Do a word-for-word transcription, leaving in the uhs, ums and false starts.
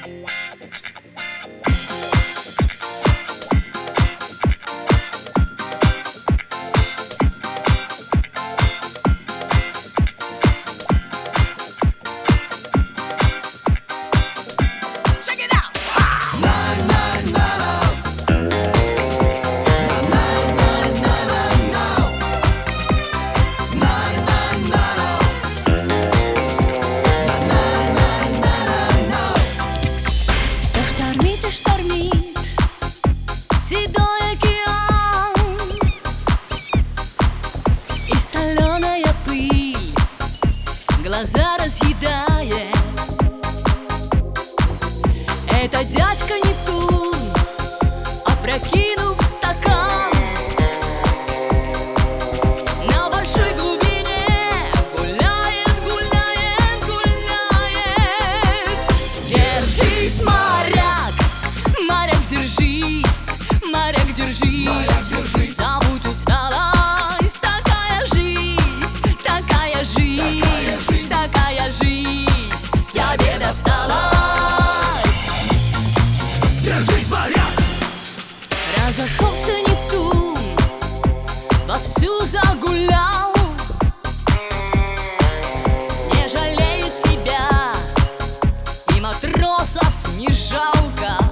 Седой океан и соленая пыль глаза разъедает. Это дядька Нептун, опрокинув стакан, на большой глубине гуляет, гуляет, гуляет. Держись, моряк, моряк, держись, моряк, держись, моряк, держись. Забудь усталость, такая жизнь, такая жизнь, Такая жизнь. такая жизнь тебе досталась. Держись, моряк! Разошелся Нептун, вовсю загулял, не жалеет тебя, и матросов не жалко.